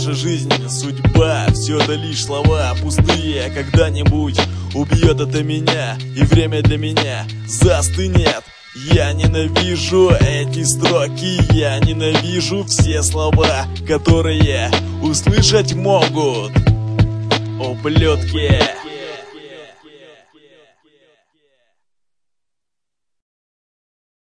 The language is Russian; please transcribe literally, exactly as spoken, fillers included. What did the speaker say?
наша жизнь, судьба, все это лишь слова пустые. Когда-нибудь убьет это меня, и время для меня застынет. Я ненавижу эти строки, я ненавижу все слова, которые услышать могут ублюдки.